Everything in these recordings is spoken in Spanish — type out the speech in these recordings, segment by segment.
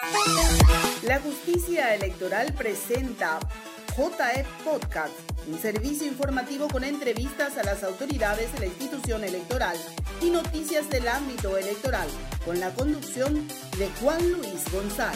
La Justicia Electoral presenta JE Podcast, un servicio informativo con entrevistas a las autoridades de la institución electoral y noticias del ámbito electoral, con la conducción de Juan Luis González.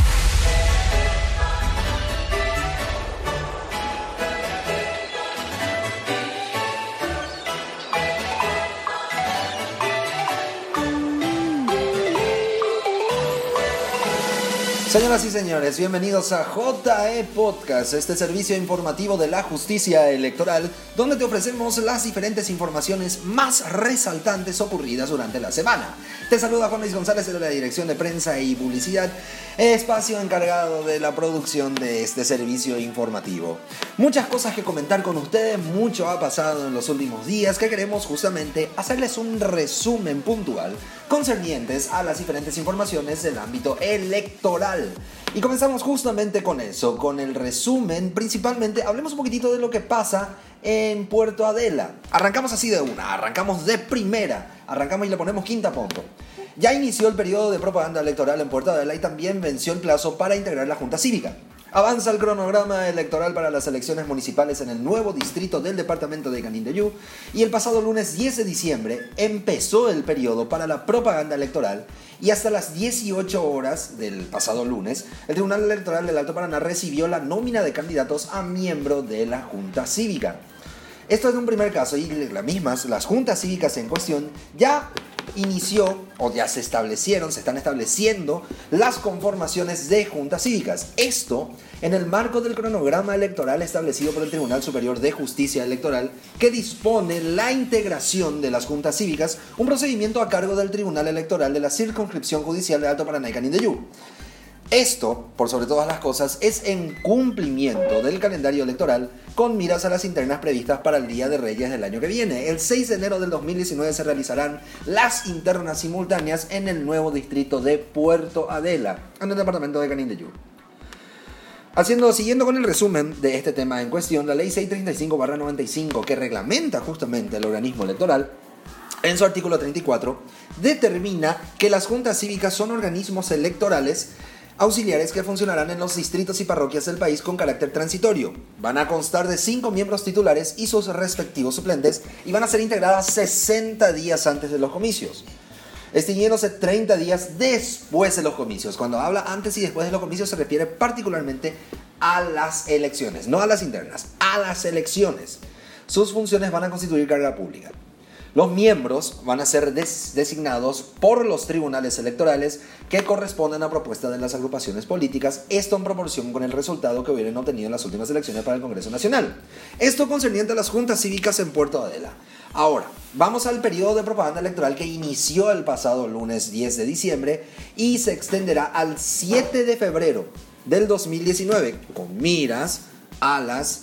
Señoras y señores, bienvenidos a JE Podcast, este servicio informativo de la justicia electoral, donde te ofrecemos las diferentes informaciones más resaltantes ocurridas durante la semana. Te saluda Juan Luis González de la Dirección de Prensa y Publicidad, espacio encargado de la producción de este servicio informativo. Muchas cosas que comentar con ustedes, mucho ha pasado en los últimos días que queremos justamente hacerles un resumen puntual concernientes a las diferentes informaciones del ámbito electoral. Y comenzamos justamente con eso, con el resumen. Principalmente hablemos un poquitito de lo que pasa en Puerto Adela. Arrancamos así de una, arrancamos de primera, arrancamos y le ponemos quinta punto. Ya inició el periodo de propaganda electoral en Puerto Adela y también venció el plazo para integrar la Junta Cívica. Avanza el cronograma electoral para las elecciones municipales en el nuevo distrito del departamento de Canindeyú y el pasado lunes 10 de diciembre empezó el periodo para la propaganda electoral y hasta las 18 horas del pasado lunes el Tribunal Electoral del Alto Paraná recibió la nómina de candidatos a miembro de la Junta Cívica. Esto es un primer caso y las juntas cívicas en cuestión ya inició o ya se están estableciendo las conformaciones de juntas cívicas. Esto en el marco del cronograma electoral establecido por el Tribunal Superior de Justicia Electoral que dispone la integración de las juntas cívicas, un procedimiento a cargo del Tribunal Electoral de la Circunscripción Judicial de Alto Paraná y Canindeyú. Esto, por sobre todas las cosas, es en cumplimiento del calendario electoral con miras a las internas previstas para el Día de Reyes del año que viene. El 6 de enero del 2019 se realizarán las internas simultáneas en el nuevo distrito de Puerto Adela, en el departamento de Canindeyú. Siguiendo con el resumen de este tema en cuestión, la Ley 635/95, que reglamenta justamente el organismo electoral, en su artículo 34, determina que las juntas cívicas son organismos electorales auxiliares que funcionarán en los distritos y parroquias del país con carácter transitorio. Van a constar de 5 miembros titulares y sus respectivos suplentes y van a ser integradas 60 días antes de los comicios, extinguiéndose 30 días después de los comicios. Cuando habla antes y después de los comicios se refiere particularmente a las elecciones, no a las internas, a las elecciones. Sus funciones van a constituir carga pública. Los miembros van a ser designados por los tribunales electorales que corresponden a propuesta de las agrupaciones políticas, esto en proporción con el resultado que hubieran obtenido en las últimas elecciones para el Congreso Nacional. Esto concerniente a las juntas cívicas en Puerto Adela. Ahora, vamos al periodo de propaganda electoral que inició el pasado lunes 10 de diciembre y se extenderá al 7 de febrero del 2019, con miras a las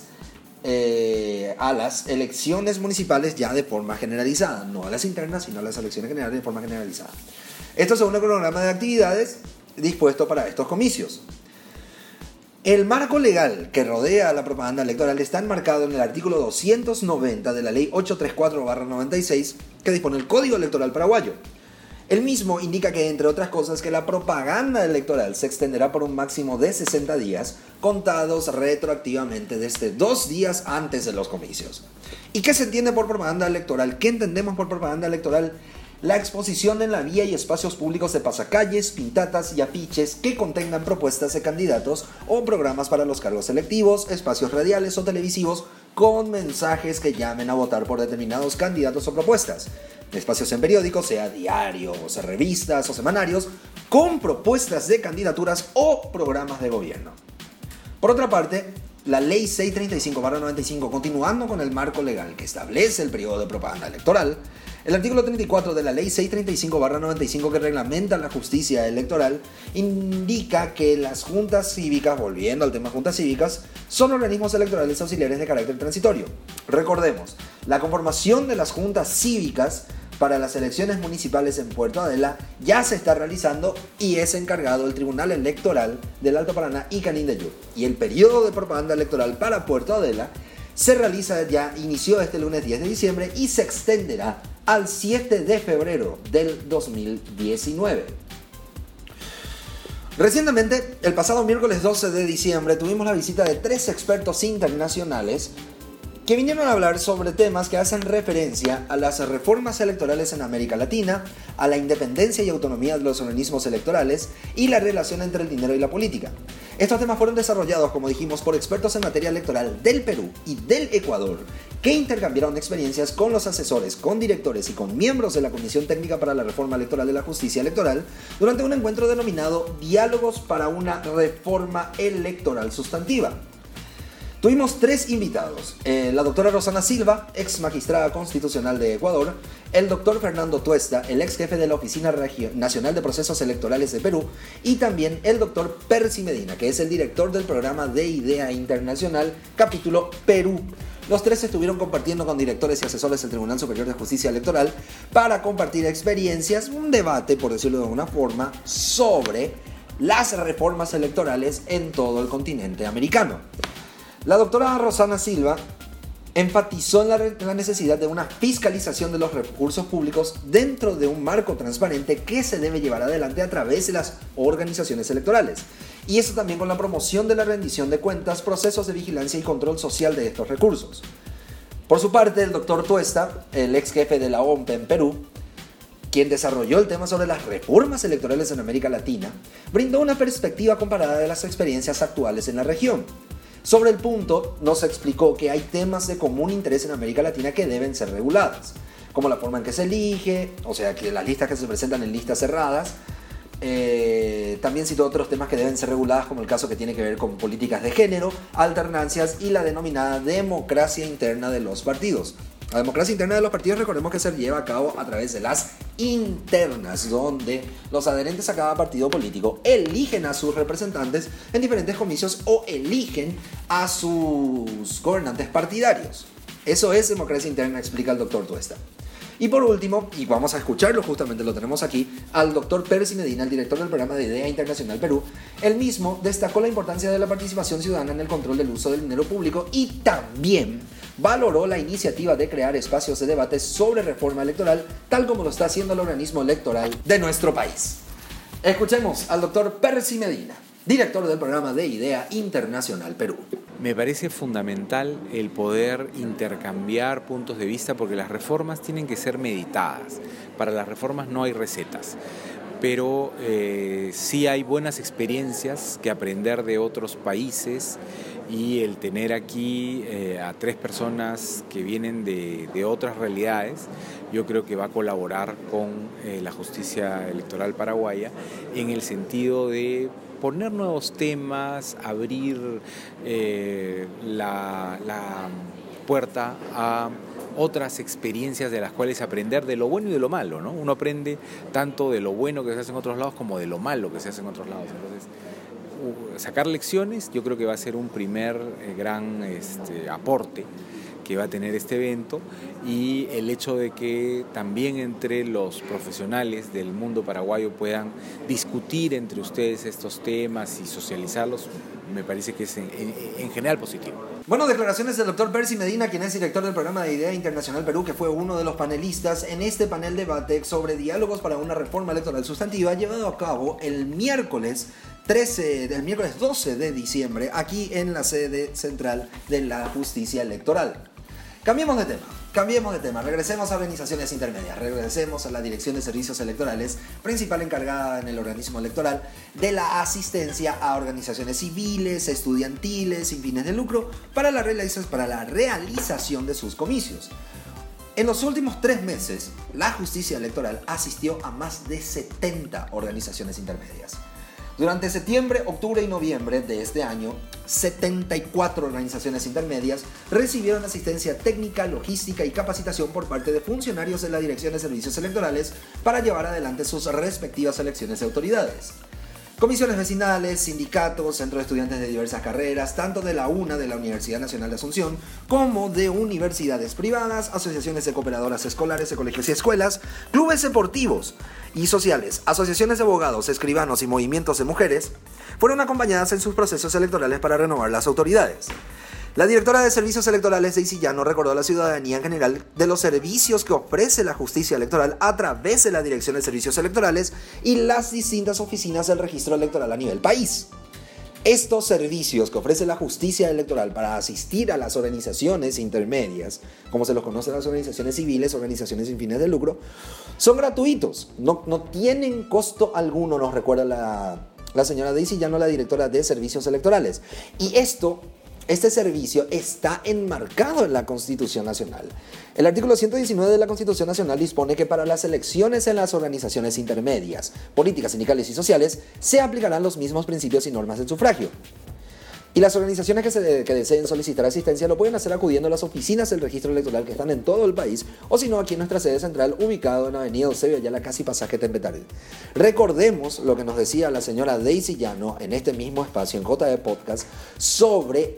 elecciones municipales ya de forma generalizada, no a las internas, sino a las elecciones generales de forma generalizada. Esto según el cronograma de actividades dispuesto para estos comicios. El marco legal que rodea a la propaganda electoral está enmarcado en el artículo 290 de la Ley 834/96, que dispone el Código Electoral Paraguayo. El mismo indica que, entre otras cosas, que la propaganda electoral se extenderá por un máximo de 60 días, contados retroactivamente desde 2 días antes de los comicios. ¿Y qué se entiende por propaganda electoral? ¿Qué entendemos por propaganda electoral? La exposición en la vía y espacios públicos de pasacalles, pintatas y afiches que contengan propuestas de candidatos o programas para los cargos electivos, espacios radiales o televisivos con mensajes que llamen a votar por determinados candidatos o propuestas. Espacios en periódicos, sea diarios, revistas o semanarios, con propuestas de candidaturas o programas de gobierno. Por otra parte, la Ley 635/95, continuando con el marco legal que establece el periodo de propaganda electoral, el artículo 34 de la Ley 635/95, que reglamenta la justicia electoral, indica que las juntas cívicas, volviendo al tema juntas cívicas, son organismos electorales auxiliares de carácter transitorio. Recordemos, la conformación de las juntas cívicas para las elecciones municipales en Puerto Adela ya se está realizando y es encargado el Tribunal Electoral del Alto Paraná y Canindeyú. Y el periodo de propaganda electoral para Puerto Adela inició este lunes 10 de diciembre y se extenderá al 7 de febrero del 2019. Recientemente, el pasado miércoles 12 de diciembre, tuvimos la visita de 3 expertos internacionales que vinieron a hablar sobre temas que hacen referencia a las reformas electorales en América Latina, a la independencia y autonomía de los organismos electorales y la relación entre el dinero y la política. Estos temas fueron desarrollados, como dijimos, por expertos en materia electoral del Perú y del Ecuador, que intercambiaron experiencias con los asesores, con directores y con miembros de la Comisión Técnica para la Reforma Electoral de la Justicia Electoral durante un encuentro denominado Diálogos para una Reforma Electoral Sustantiva. Tuvimos 3 invitados, la doctora Rosana Silva, ex magistrada constitucional de Ecuador, el doctor Fernando Tuesta, el ex jefe de la Oficina Nacional de Procesos Electorales de Perú, y también el doctor Percy Medina, que es el director del programa de IDEA Internacional, capítulo Perú. Los 3 estuvieron compartiendo con directores y asesores del Tribunal Superior de Justicia Electoral para compartir experiencias, un debate, por decirlo de alguna forma, sobre las reformas electorales en todo el continente americano. La doctora Rosana Silva enfatizó en la necesidad de una fiscalización de los recursos públicos dentro de un marco transparente que se debe llevar adelante a través de las organizaciones electorales. Y eso también con la promoción de la rendición de cuentas, procesos de vigilancia y control social de estos recursos. Por su parte, el doctor Tuesta, el ex jefe de la OMP en Perú, quien desarrolló el tema sobre las reformas electorales en América Latina, brindó una perspectiva comparada de las experiencias actuales en la región. Sobre el punto, nos explicó que hay temas de común interés en América Latina que deben ser reguladas, como la forma en que se elige, o sea, que las listas que se presentan en listas cerradas. También citó otros temas que deben ser reguladas, como el caso que tiene que ver con políticas de género, alternancias y la denominada democracia interna de los partidos. La democracia interna de los partidos, recordemos que se lleva a cabo a través de las internas, donde los adherentes a cada partido político eligen a sus representantes en diferentes comicios o eligen a sus gobernantes partidarios. Eso es democracia interna, explica el doctor Tuesta. Y por último, y vamos a escucharlo, justamente lo tenemos aquí, al doctor Percy Medina, el director del programa de IDEA Internacional Perú. Él mismo destacó la importancia de la participación ciudadana en el control del uso del dinero público y también valoró la iniciativa de crear espacios de debate sobre reforma electoral, tal como lo está haciendo el organismo electoral de nuestro país. Escuchemos al doctor Percy Medina, director del programa de IDEA Internacional Perú. Me parece fundamental el poder intercambiar puntos de vista porque las reformas tienen que ser meditadas. Para las reformas no hay recetas, pero sí hay buenas experiencias que aprender de otros países y el tener aquí a 3 personas que vienen de otras realidades, yo creo que va a colaborar con la justicia electoral paraguaya en el sentido de poner nuevos temas, abrir la puerta a otras experiencias de las cuales aprender de lo bueno y de lo malo, ¿no? Uno aprende tanto de lo bueno que se hace en otros lados como de lo malo que se hace en otros lados. Entonces, sacar lecciones yo creo que va a ser un primer gran aporte que va a tener este evento, y el hecho de que también entre los profesionales del mundo paraguayo puedan discutir entre ustedes estos temas y socializarlos, me parece que es en general positivo. Bueno, declaraciones del doctor Percy Medina, quien es director del programa de IDEA Internacional Perú, que fue uno de los panelistas en este panel debate sobre diálogos para una reforma electoral sustantiva, llevado a cabo el miércoles 12 de diciembre, aquí en la sede central de la Justicia Electoral. Cambiemos de tema, regresemos a organizaciones intermedias, regresemos a la Dirección de Servicios Electorales, principal encargada en el organismo electoral de la asistencia a organizaciones civiles, estudiantiles, sin fines de lucro, para la realización de sus comicios. En los últimos 3 meses, la Justicia Electoral asistió a más de 70 organizaciones intermedias. Durante septiembre, octubre y noviembre de este año, 74 organizaciones intermedias recibieron asistencia técnica, logística y capacitación por parte de funcionarios de la Dirección de Servicios Electorales para llevar adelante sus respectivas elecciones de autoridades. Comisiones vecinales, sindicatos, centros de estudiantes de diversas carreras, tanto de la UNA, de la Universidad Nacional de Asunción, como de universidades privadas, asociaciones de cooperadoras escolares de colegios y escuelas, clubes deportivos y sociales, asociaciones de abogados, escribanos y movimientos de mujeres, fueron acompañadas en sus procesos electorales para renovar las autoridades. La directora de Servicios Electorales, Daisy Llano, recordó a la ciudadanía en general de los servicios que ofrece la justicia electoral a través de la Dirección de Servicios Electorales y las distintas oficinas del registro electoral a nivel país. Estos servicios que ofrece la justicia electoral para asistir a las organizaciones intermedias, como se los conocen las organizaciones civiles, organizaciones sin fines de lucro, son gratuitos, no tienen costo alguno, nos recuerda la señora Daisy Llano, la directora de Servicios Electorales. Y este servicio está enmarcado en la Constitución Nacional. El artículo 119 de la Constitución Nacional dispone que para las elecciones en las organizaciones intermedias, políticas, sindicales y sociales, se aplicarán los mismos principios y normas del sufragio. Y las organizaciones que deseen solicitar asistencia lo pueden hacer acudiendo a las oficinas del registro electoral que están en todo el país, o si no, aquí en nuestra sede central, ubicado en Avenida Eusebio Ayala, casi pasaje Tempetarel. Recordemos lo que nos decía la señora Daisy Llano en este mismo espacio, en JE Podcast, sobre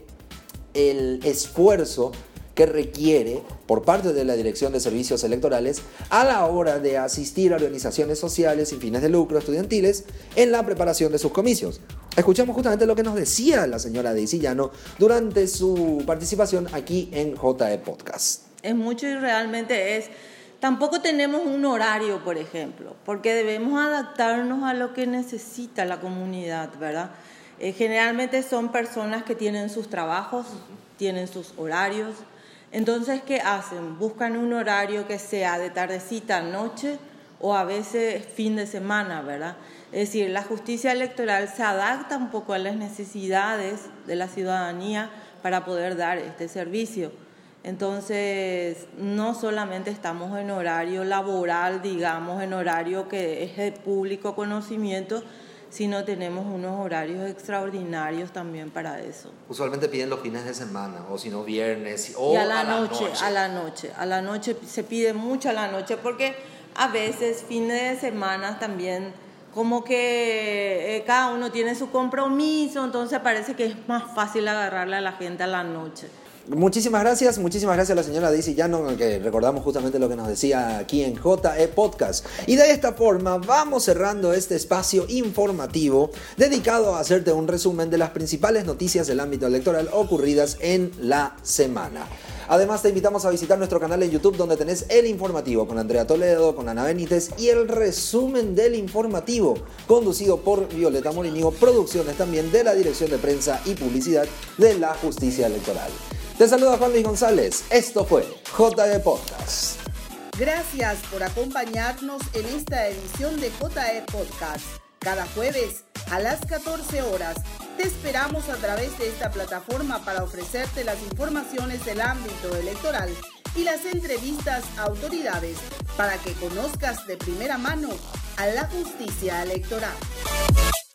el esfuerzo que requiere por parte de la Dirección de Servicios Electorales a la hora de asistir a organizaciones sociales sin fines de lucro estudiantiles en la preparación de sus comicios. Escuchamos justamente lo que nos decía la señora Daisy Llano durante su participación aquí en JE Podcast. Es mucho y realmente tampoco tenemos un horario, por ejemplo, porque debemos adaptarnos a lo que necesita la comunidad, ¿verdad? Generalmente son personas que tienen sus trabajos, tienen sus horarios. Entonces, ¿qué hacen? Buscan un horario que sea de tardecita, noche o a veces fin de semana, ¿verdad? Es decir, la justicia electoral se adapta un poco a las necesidades de la ciudadanía para poder dar este servicio. Entonces, no solamente estamos en horario laboral, digamos, en horario que es de público conocimiento, sino tenemos unos horarios extraordinarios también para eso. Usualmente piden los fines de semana, o si no viernes, o y a la noche se pide mucho a la noche, porque a veces fines de semana también como que cada uno tiene su compromiso, entonces parece que es más fácil agarrarle a la gente a la noche. Muchísimas gracias a la señora Daisy Llano, que recordamos justamente lo que nos decía aquí en JE Podcast. Y de esta forma vamos cerrando este espacio informativo dedicado a hacerte un resumen de las principales noticias del ámbito electoral ocurridas en la semana. Además, te invitamos a visitar nuestro canal en YouTube, donde tenés el informativo con Andrea Toledo, con Ana Benítez, y el resumen del informativo conducido por Violeta Morínigo, producciones también de la Dirección de Prensa y Publicidad de la Justicia Electoral. Te saluda Juan Luis González. Esto fue JE Podcast. Gracias por acompañarnos en esta edición de JE Podcast. Cada jueves a las 14 horas te esperamos a través de esta plataforma para ofrecerte las informaciones del ámbito electoral y las entrevistas a autoridades para que conozcas de primera mano a la justicia electoral.